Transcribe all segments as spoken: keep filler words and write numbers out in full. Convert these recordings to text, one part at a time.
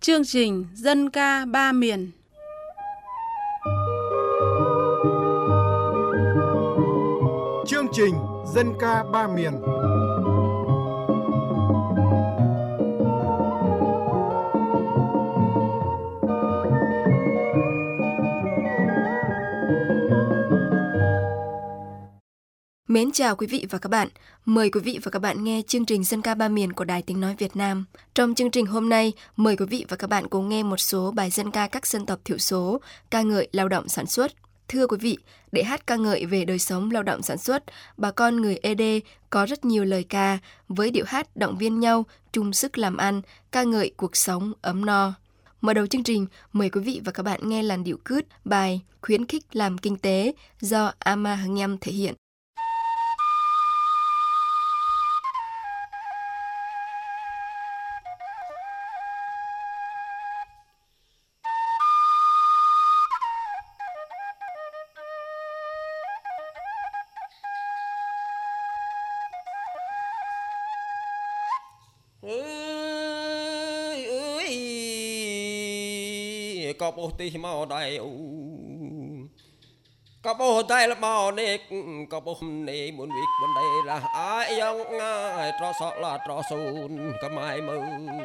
Chương trình Dân ca ba miền. Chương trình Dân ca ba miền. Mến chào quý vị và các bạn. Mời quý vị và các bạn nghe chương trình Dân ca ba miền của Đài Tiếng nói Việt Nam. Trong chương trình hôm nay, mời quý vị và các bạn cùng nghe một số bài dân ca các dân tộc thiểu số, ca ngợi lao động sản xuất. Thưa quý vị, để hát ca ngợi về đời sống lao động sản xuất, bà con người Ê Đê có rất nhiều lời ca với điệu hát động viên nhau, chung sức làm ăn, ca ngợi cuộc sống ấm no. Mở đầu chương trình, mời quý vị và các bạn nghe làn điệu cướt bài Khuyến khích làm kinh tế do Ama Hằng Nhâm thể hiện. có bố tí màu đầy có bố tay là màu nếp có bố nê muốn việc vấn đề là ai giống ai trò sọ là trò xôn có mai mơ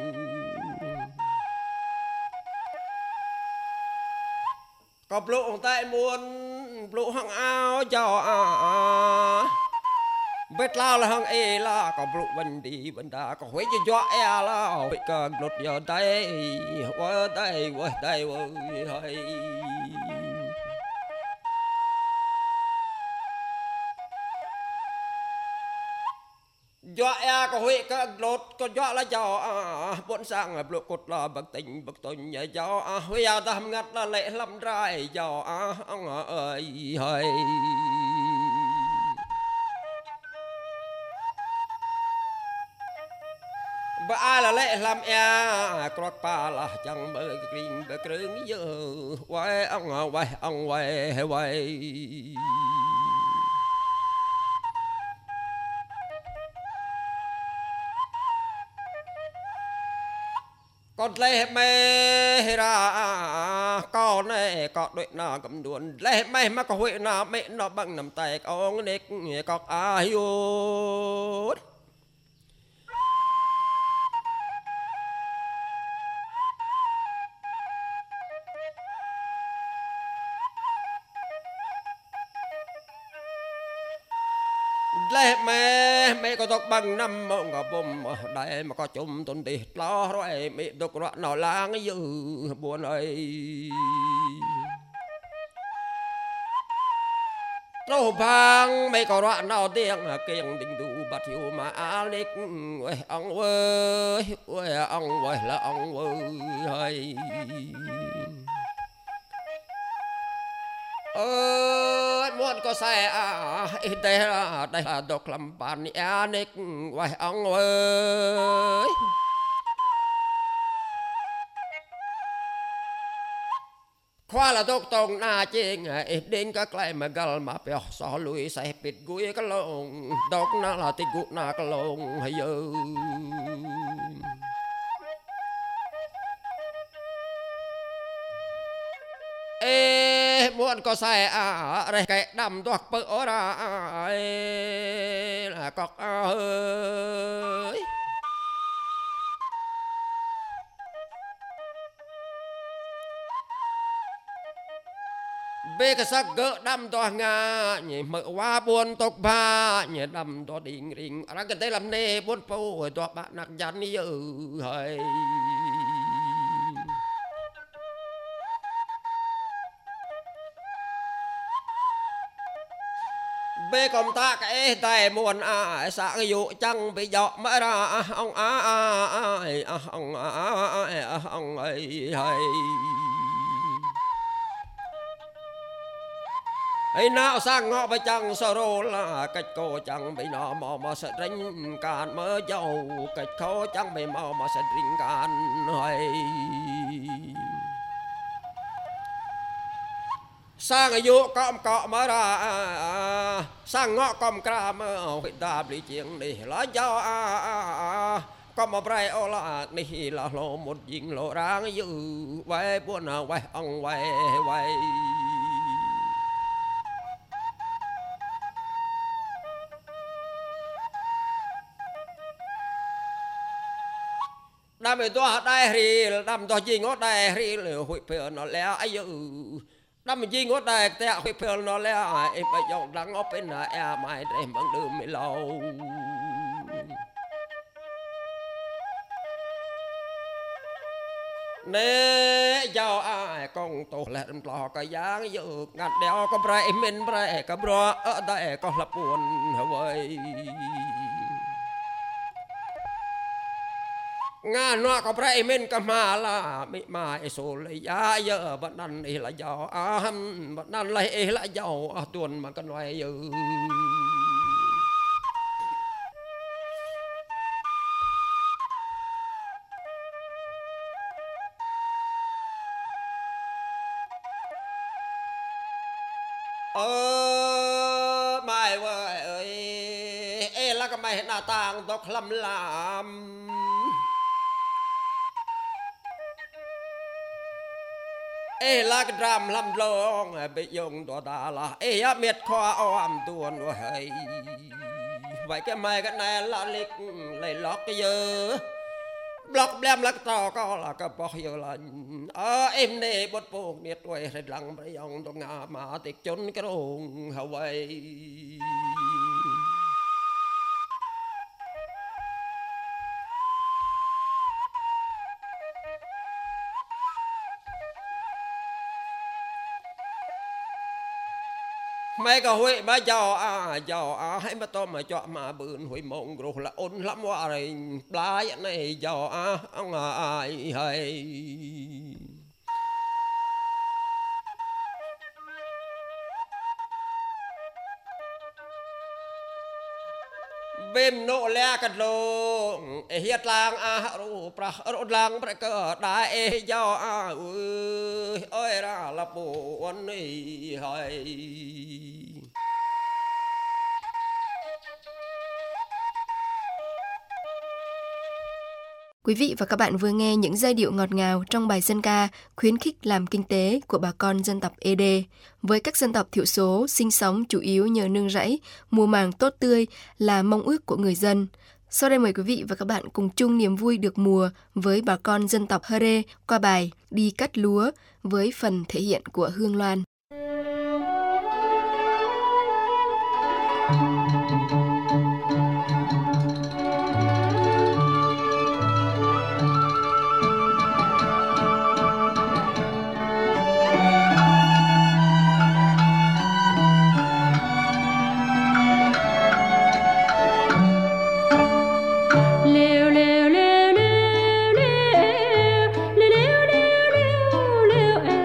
có lộ tay muốn lộ hăng áo cho à biết lao là hăng e là có lộ vấn đi vấn đà có huế cho cho e là bị cần lột giờ tay qua tay qua tay ơi hay do e có huế có lột có do là cho à bốn sang lộ cột là bậc tình bậc tội nhẹ cho à huế ta ngắt là lệ lâm rai cho à ông ơi hay bà ai là lệ làm e cọt pa là chẳng bờ kinh bờ krương giờ quay ông quay ông quay quay con lệ mê ra con này có đội nào cầm đuôn lệ mê mà có huệ nào mẹ nó bằng nắm tay con nết có ai vô lệ mẹ mẹ có tóc bằng năm mong ngọc bom đây mà có chùm tuần đi lo rồi mẹ tóc rõ nó lang dư buồn ơi đâu vang mẹ có rõ nào tiếng kiêng đình đủ bát hiệu mà alik ơi ông ơi ơi ông ơi là ông ơi ơi muốn có xe à đây là đây là độc làm bàn ya nick quay ông ơi khoa là độc tông na chiên đến các lại mà gal mà bèo xỏ lùi xe bịt gũi cái lồng độc na là tịt gụt na cái lồng hay giờ ê muốn có xe à đây cái đầm toạc bỡ ra là cọc ơi bê cái sắc gỡ đầm toạc nga nhỉ mở qua buồn tộc ba nhỉ đầm toạc đình đình ra cái tay làm nê buồn phố toạc bạn nạc chán đi ở hay bê công ta cái tay muôn à sáng dụ chẳng bị dọ mở ra ông á ai ông ai ông ấy hay ấy nào sang ngõ với chẳng sơ rô là cách cô chẳng bị nó mò mà sẽ rinh càn mơ dầu cách khó chẳng bị mò mà sẽ rinh càn hay sang dụ cọm cọ mở ra sang ngõ cọm cra mơ hội ta bị chuyện đi lá cho có một rai ô là này là lộ một dính lộ ráng dữ vay buồn à vay ông vay vay đam mê toa đại ri đam toa dính ngót đại ri lừa hụi phở nó lẽ ai dữ đam mê dính ngót đại tẹo hụi phở nó lẽ ai bây giờ đang ngót bên là em mai để bằng đường mới lâu nè giàu ai con tổ lệ lò cái dáng dự ngặt đeo có bray mình bray cái bro ở đây có lập buồn vậy ngàn nó có bray mình cái mà là bị mai số lấy giá giờ vẫn ăn đi là giàu ăn vẫn ăn lấy là giàu tuần mà cái nói dự ơ mày ơi ơi ê là cái mày na tàng tóc lầm làm ê là cái đam lầm lông bị dùng đồ ta là ê á miệt khoa ôm tuôn rồi vậy cái mày cái này là lịch lấy lót cái giờ block blem lắc to có là cái bọc giờ là ở em này bớt buồn nhiệt quay rồi lăng bây giờ tôi ngã mà tiệt chốn cái rồng hậu vậy mấy cái huệ mà giàu à giàu à hay mà to mà chọn mà bươn huệ mộng rồi là ôn lắm quá rồi lá này giàu à ông ai hay bên nô lẽ cái lô hiệt lang à ru pra ru lang pra cơ đại giàu à ơi ơi ra là buồn này hay Quý vị và các bạn vừa nghe những giai điệu ngọt ngào trong bài dân ca khuyến khích làm kinh tế của bà con dân tộc Ê Đê. Với các dân tộc thiểu số sinh sống chủ yếu nhờ nương rẫy, mùa màng tốt tươi là mong ước của người dân. Sau đây mời quý vị và các bạn cùng chung niềm vui được mùa với bà con dân tộc Hơ Rê qua bài Đi cắt lúa với phần thể hiện của Hương Loan.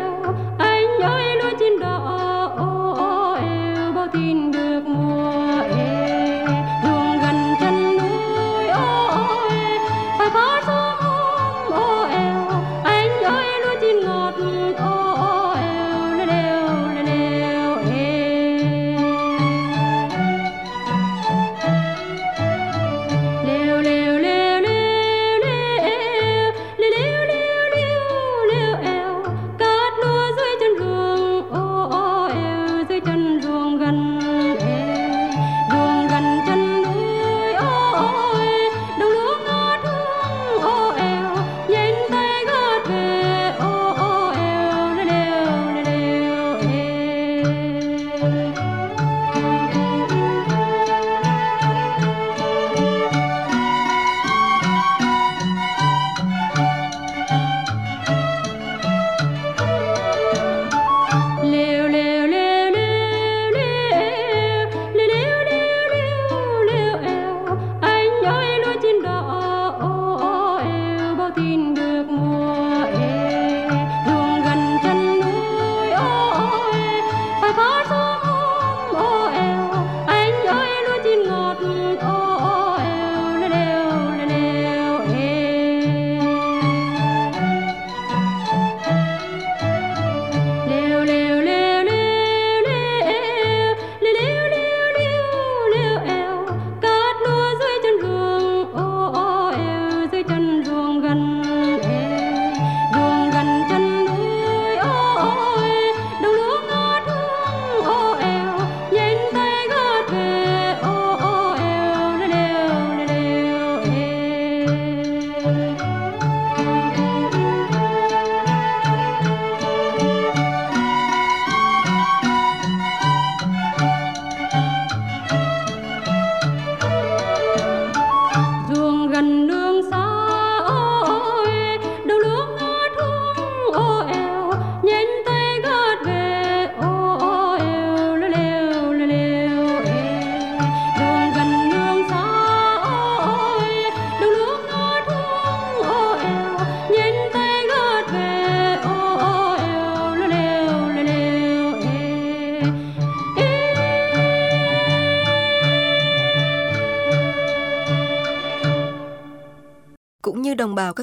Tin được mùa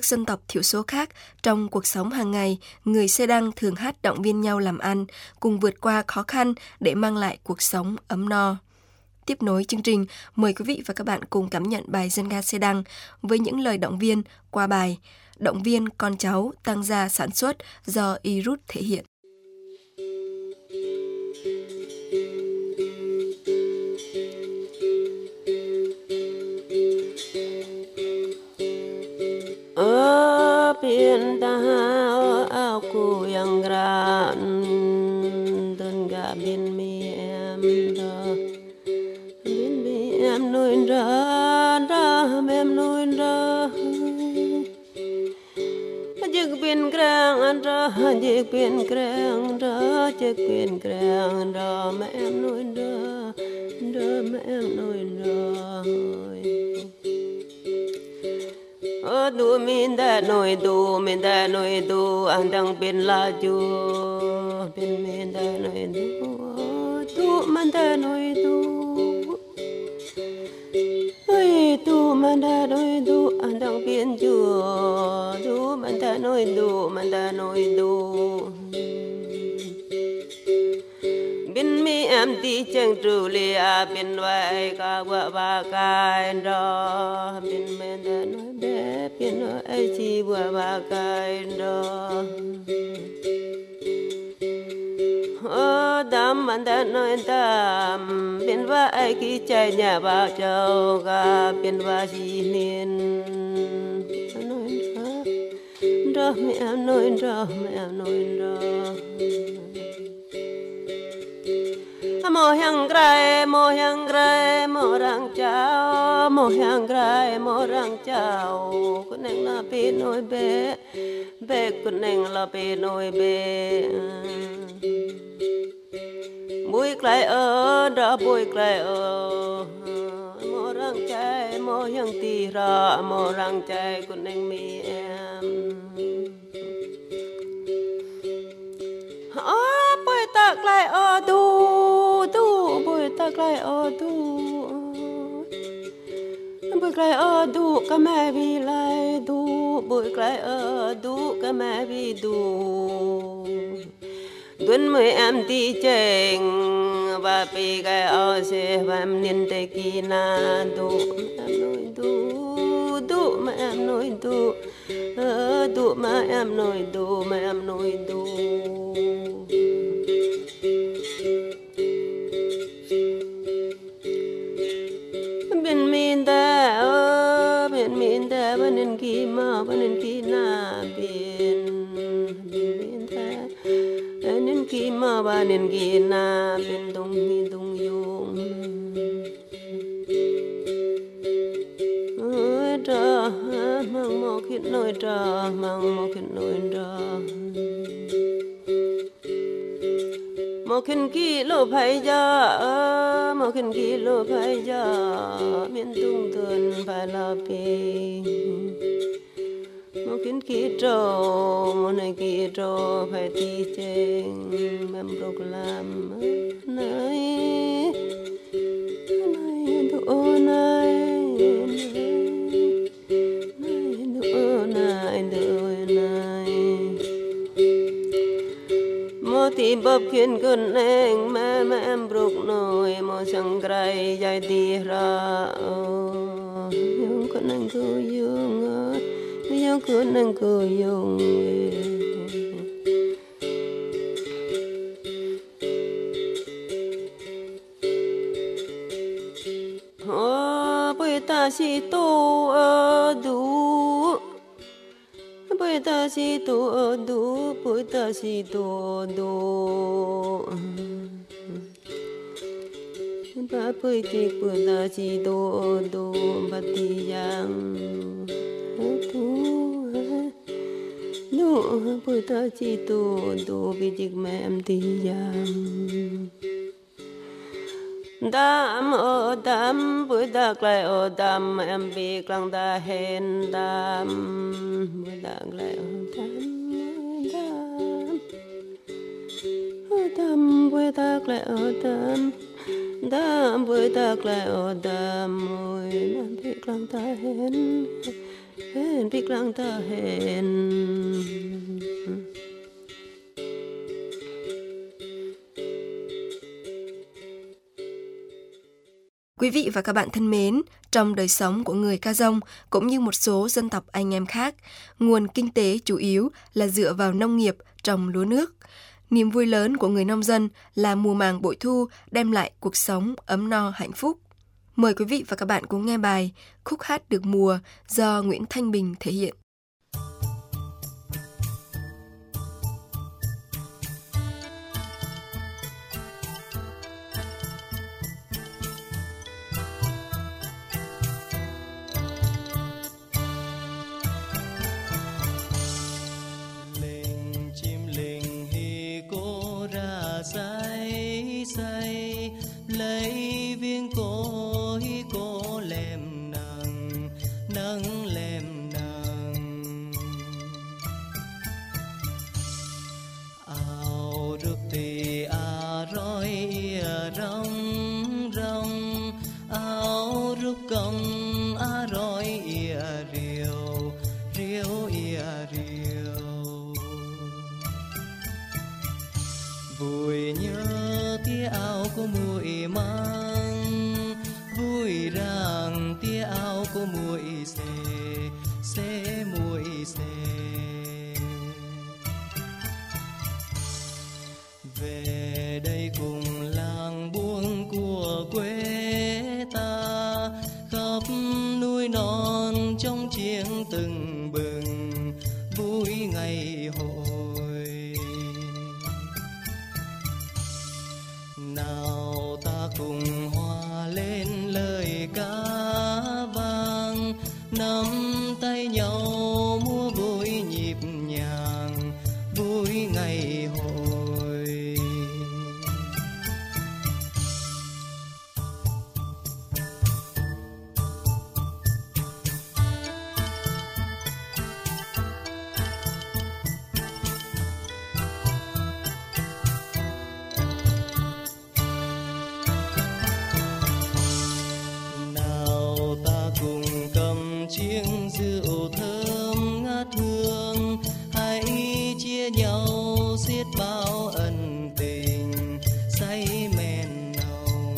dân tộc thiểu số khác, trong cuộc sống hàng ngày, người Xê Đăng thường hát động viên nhau làm ăn, cùng vượt qua khó khăn để mang lại cuộc sống ấm no. Tiếp nối chương trình, mời quý vị và các bạn cùng cảm nhận bài dân ca Xê Đăng với những lời động viên qua bài Động viên con cháu tăng gia sản xuất do Irut thể hiện. Ở biển ta áo cô yang gran đơn gà biển mi em đó biển mi em nuôi ra ra em nuôi ra chiếc biển krang anh ra chiếc biển krang ra chiếc biển krang ra mẹ em nuôi ra ra mẹ em nuôi ra ở du min đã nuôi du min đã nuôi du anh đang bên la chu bên min đã nuôi du du mình đã nuôi du ơi du mình đã nuôi du anh đang bên chu du mình đã nuôi du mình đã nuôi du bên mi em đi chẳng trừ lia bên vai cả vợ ba cái đó bên mình đã nuôi bé bên nó ai chỉ vợ ba cái đó ở đám mình đã nuôi đám bên vai ai khi chạy nhà bà châu cả bên vai chỉ nên nuôi đó đó mẹ em nuôi đó mẹ em nuôi đó mô hàng grai mô hàng grai mô rang chao mô hàng grai mô rang chao con anh là bê nôi bê bê con anh là bê nôi bê bùi cላይ ở đó bùi cላይ ở mô rang chai mô hàng tì ra mô rang chai con anh mi em ở bùi ta cላይ ở du du bùi ta cላይ ở du bùi cላይ ở du cả mẹ vì lại du bùi cላይ ở du cả mẹ vì du tuần mới em đi chèn và bị cái ở xe và em nhìn thấy kỳ na du em nói du du mà em nói du du mà em nói du mà em nói du bên miền ta ở bên miền ta bên nên kỳ mà bên nên kỳ na bên bên miền ta bên nên kỳ mà bên nên kỳ na bên đông mi đông yung ơi ra mang mò khít nồi ra mang mò khít nồi ra mò khinh kỳ lô phải ra mò khinh kỳ lô phải ra miền tung tuần phải là bê mò khinh kỳ trâu mò này kỳ trâu phải đi chèn mầm rục làm này này đồ này này đồ này đồ này mô tìm bóp khiến con anh mà mà em rục nồi mô sang grai dài đi ra yung con anh cô yung yung con anh cô yung ô bơi ta si tô ơ đủ bơi ta si tô ơ đủ bơi ta si tô đủ ba bơi kí bơi ta si tô đủ ba ti yang đủ đủ bơi ta si tô đủ bi chích mẹ em ti yang đam ở đam bữa ta lại ở đam em bị căng ta hên đam bữa ta lại ở đam đam ở đam bữa ta lại ở đam đam bữa ta lại ở đam ôi em bị căng ta hên hẹn biết lang ta hẹn. Quý vị và các bạn thân mến, trong đời sống của người Ca Dông cũng như một số dân tộc anh em khác, nguồn kinh tế chủ yếu là dựa vào nông nghiệp, trồng lúa nước. Niềm vui lớn của người nông dân là mùa màng bội thu đem lại cuộc sống ấm no hạnh phúc. Mời quý vị và các bạn cùng nghe bài Khúc hát được mùa do Nguyễn Thanh Bình thể hiện. Say say lấy viên cổ hi cổ lem nâng nâng lem nâng ao rực thì à roi ia rong rong ao rực công à roi ia riêu riêu ia riêu vui nhớ tia áo của muội mang vui rằng tia áo của muội xê xê muội xê về đây cùng làng buông của quê ta khắp núi non trong chiêng từng bừng vui ngày hội. Nào ta cùng hòa lên lời ca vang, nắm tay nhau múa vui nhịp nhàng vui ngày hội. Chiếng rượu thơm ngát hương, hãy chia nhau xiết bao ân tình say men nồng.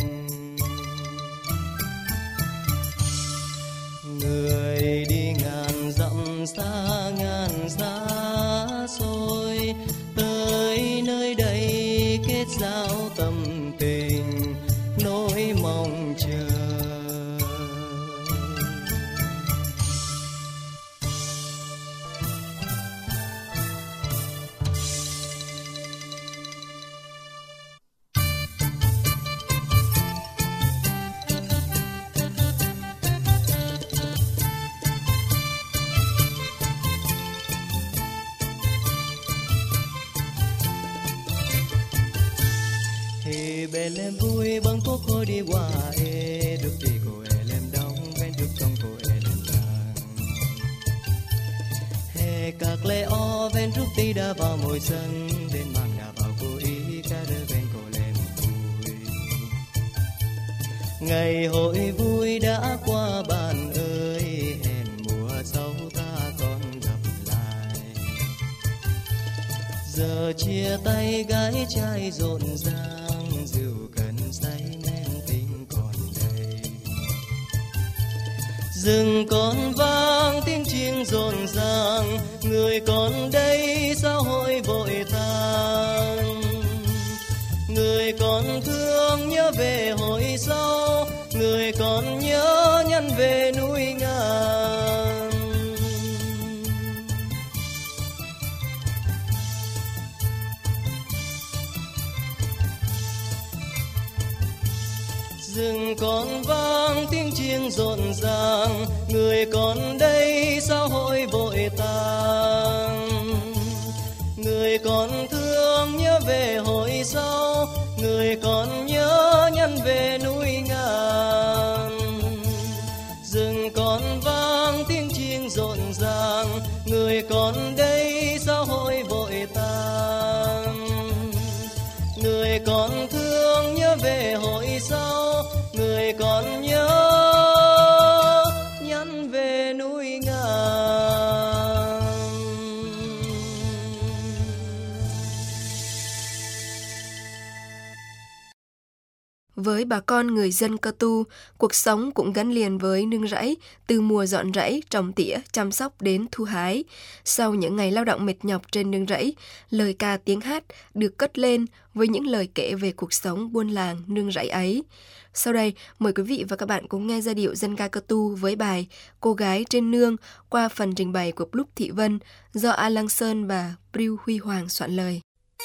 Người đi ngàn dặm xa ngàn xa xôi, tới nơi đây kết giao tâm tình nỗi mong chờ. Bè lem vui bằng phố khôi đi qua e được đi cô e lem đóng ven trước trong cô e lem đàng hè các lệ o ven trước đi đã vào mùi sân đến mang đã vào cô ý cả đôi ven cô lem vui. Ngày hội vui đã qua bạn ơi, hẹn mùa sau ta còn gặp lại. Giờ chia tay gái trai rộn ràng, rượu cần say men tình còn đây. Rừng còn vang tiếng chiêng rộn ràng, người còn đây sao hội vội tang. Người còn thương nhớ về hồi sau, người còn nhớ nhắn về núi ngàn. Rừng còn vang tiếng chiêng rộn ràng, người còn đây sao hội vội tang. Người còn thương nhớ về hồi sau, người còn nhớ nhắn về núi ngàn. Rừng còn vang tiếng chiêng rộn ràng, người còn đây sao hội vội tang. Người còn thương nhớ về hồi sau, người còn nhớ nhắn về núi ngàn. Với bà con người dân Cơ Tu, cuộc sống cũng gắn liền với nương rẫy, từ mùa dọn rẫy, trồng tỉa, chăm sóc đến thu hái. Sau những ngày lao động mệt nhọc trên nương rẫy, lời ca tiếng hát được cất lên với những lời kể về cuộc sống buôn làng nương rẫy ấy. Sau đây, mời quý vị và các bạn cùng nghe giai điệu dân ca Cơ Tu với bài Cô gái trên nương qua phần trình bày của Blúc Thị Vân do A Lăng Sơn và Priu Huy Hoàng soạn lời.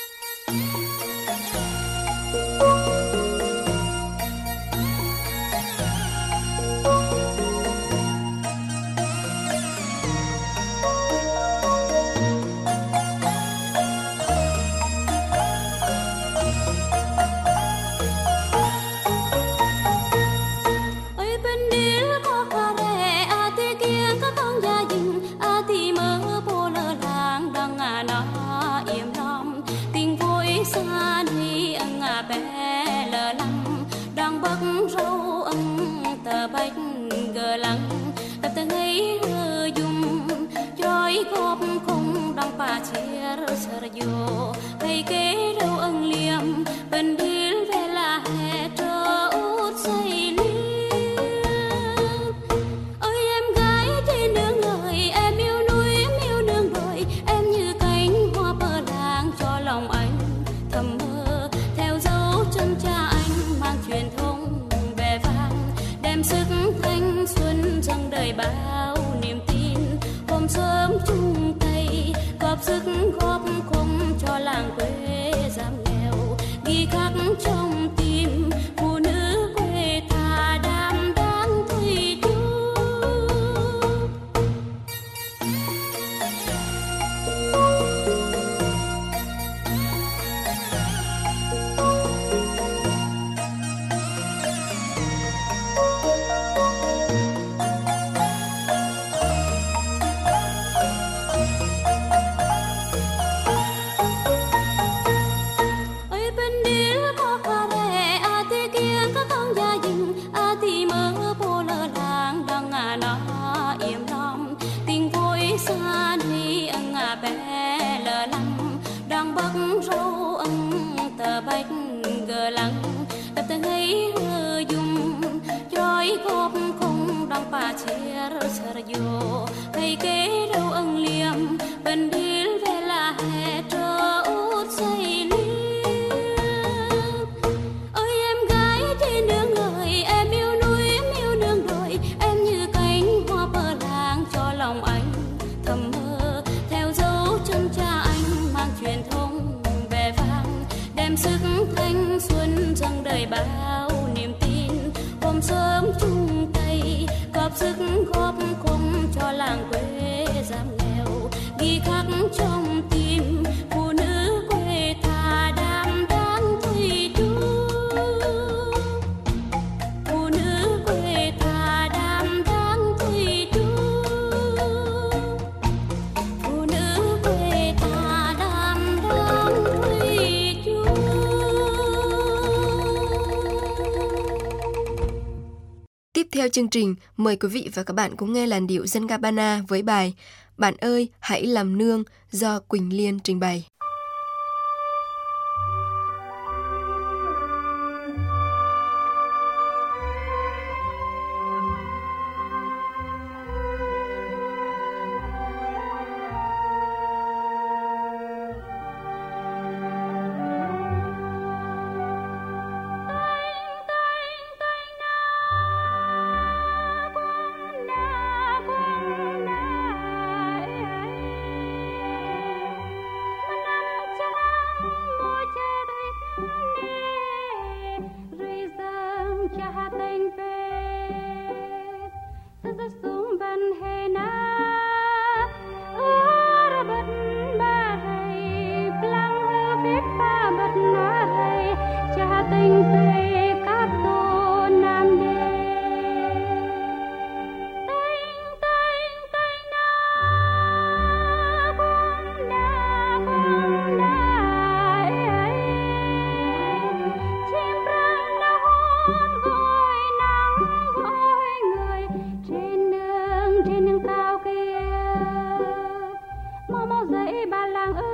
Theo chương trình, mời quý vị và các bạn cùng nghe làn điệu dân ca Ba Na với bài Bạn ơi, hãy làm nương do Quỳnh Liên trình bày.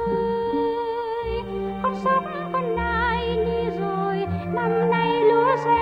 Năm nay lúa sẽ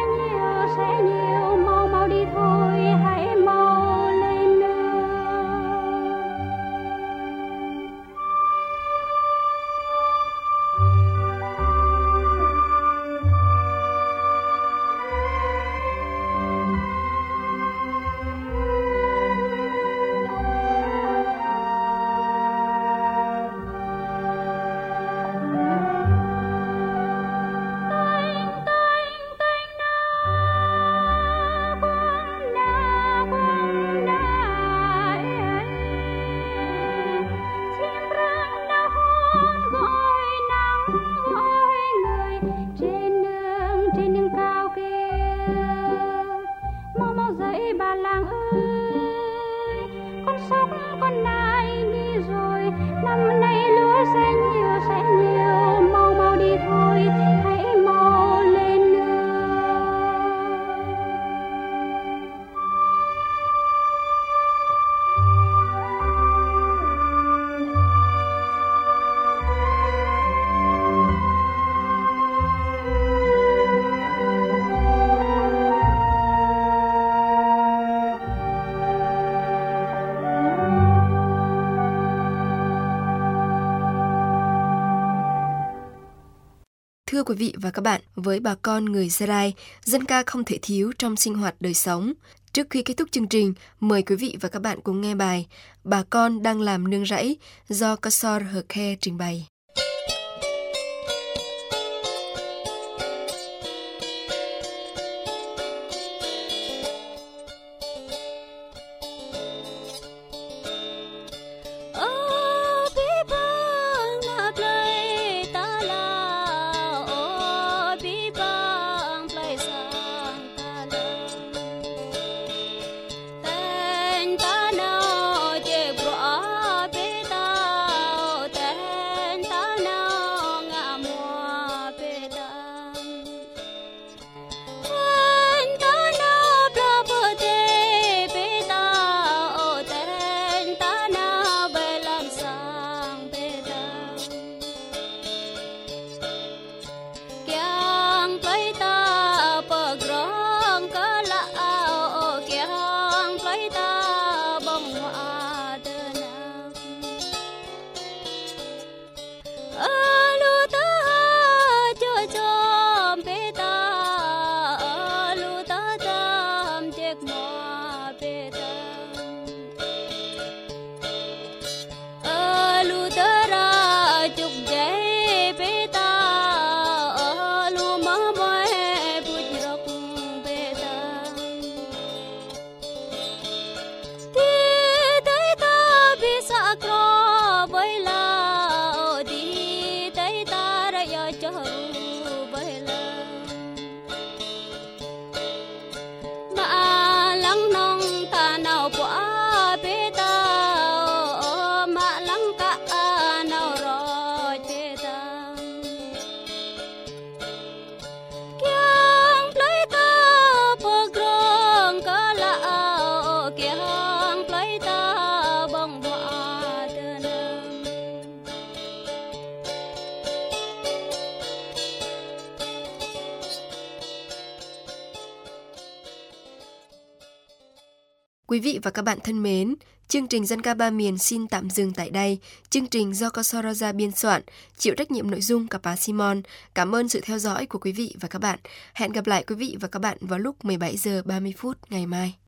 Thưa quý vị và các bạn, với bà con người Gia Rai, dân ca không thể thiếu trong sinh hoạt đời sống. Trước khi kết thúc chương trình, mời quý vị và các bạn cùng nghe bài Bà con đang làm nương rẫy do Kasor Hờ Khe trình bày. Quý vị và các bạn thân mến, chương trình Dân ca Ba Miền xin tạm dừng tại đây. Chương trình do Kasor Raja biên soạn, chịu trách nhiệm nội dung Capa Simon. Cảm ơn sự theo dõi của quý vị và các bạn. Hẹn gặp lại quý vị và các bạn vào lúc mười bảy giờ ba mươi phút ngày mai.